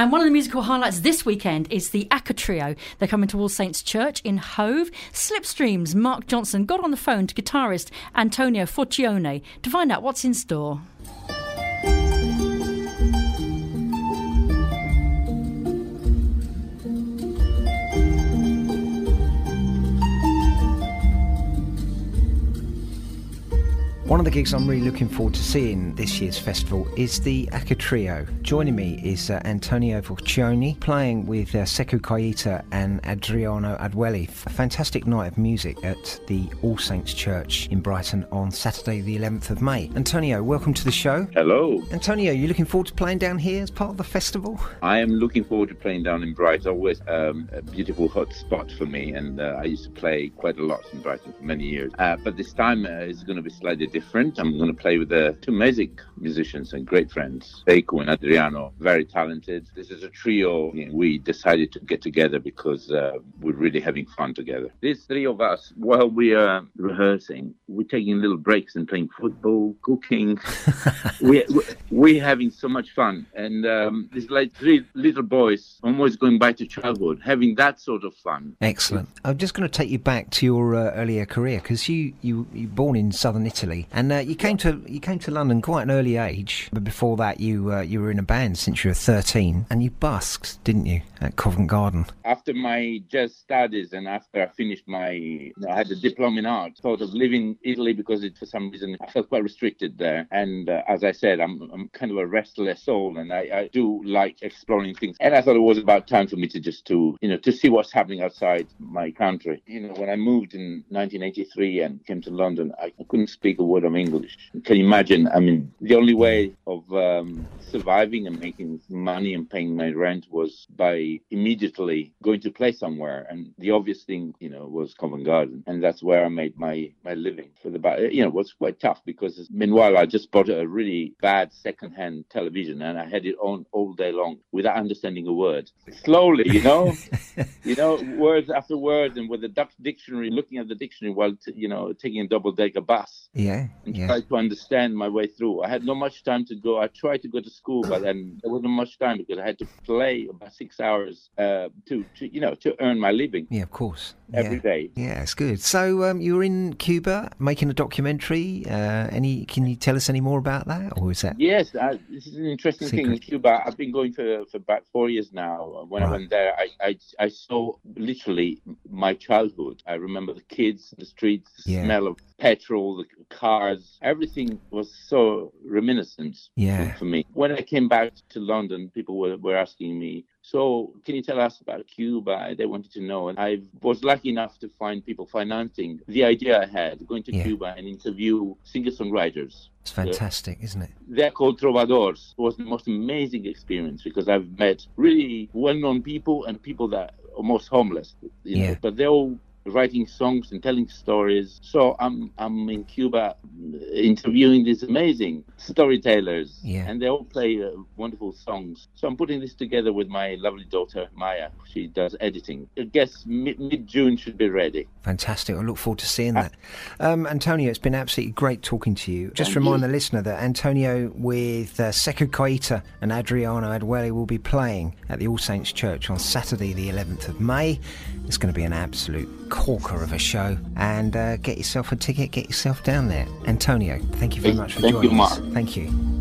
And one of the musical highlights this weekend is the Aka Trio. They're coming to All Saints Church in Hove. Slipstream's Mark Johnson got on the phone to guitarist Antonio Forcione to find out what's in store. One of the gigs I'm really looking forward to seeing this year's festival is the Aka Trio. Joining me is Antonio Forcione, playing with Sekou Keita and Adriano Adwelli. A fantastic night of music at the All Saints Church in Brighton on Saturday the 11th of May. Antonio, welcome to the show. Hello. Antonio, you looking forward to playing down here as part of the festival? I am looking forward to playing down in Brighton. Always a beautiful hot spot for me, and I used to play quite a lot in Brighton for many years. But this time is going to be slightly different. I'm going to play with two amazing musicians and great friends, Sekou and Adriano, very talented. This is a trio. We decided to get together because we're really having fun together. These three of us, while we are rehearsing, we're taking little breaks and playing football, cooking. We're having so much fun. And it's like three little boys almost going back to childhood, having that sort of fun. Excellent. I'm just going to take you back to your earlier career, because you were born in southern Italy, and you came to London quite an early age. But before that, you were in a band since you were 13, and you busked, didn't you, at Covent Garden? After my jazz studies and after I finished I had a diploma in art, thought of leaving Italy because for some reason I felt quite restricted there. And as I said, I'm kind of a restless soul, and I do like exploring things. And I thought it was about time for me to to see what's happening outside my country. When I moved in 1983 and came to London, I couldn't speak a word of English. Can you imagine? I mean, the only way of surviving and making money and paying my rent was by immediately going to play somewhere. And the obvious thing, was Covent Garden. And that's where I made my living. It was quite tough because meanwhile, I just bought a really bad second-hand television and I had it on all day long without understanding a word. Slowly, words after words, and with the dictionary, looking at the dictionary while, taking a double-decker bus. Yeah. Try to understand my way through. I had not much time to go. I tried to go to school, but then there wasn't much time because I had to play about 6 hours to earn my living. Yeah, of course. Every day. Yeah, it's good. So you were in Cuba making a documentary. Can you tell us any more about that, or is that? Yes, this is an interesting thing in Cuba. I've been going for about 4 years now. When I went there, I saw literally my childhood. I remember the kids, the streets, the smell of petrol, the cars, everything was so reminiscent for me. When I came back to London, people were asking me, so can you tell us about Cuba? They wanted to know. And I was lucky enough to find people financing the idea I had, going to Cuba and interview singer-songwriters. It's fantastic, isn't it? They're called trovadors. It was the most amazing experience because I've met really well-known people and people that are almost homeless, but they're all writing songs and telling stories. So I'm in Cuba interviewing these amazing storytellers, and they all play wonderful songs. So I'm putting this together with my lovely daughter Maya. She does editing. I guess mid-June should be ready. Fantastic. I look forward to seeing that. Antonio, it's been absolutely great talking to you. Just remind the listener that Antonio with Sekou Keita and Adriano Adwelli will be playing at the All Saints Church on Saturday the 11th of May. It's going to be an absolute corker of a show, and get yourself a ticket, get yourself down there. Antonio, thank you very much for joining us. Thank you, Mark. Thank you.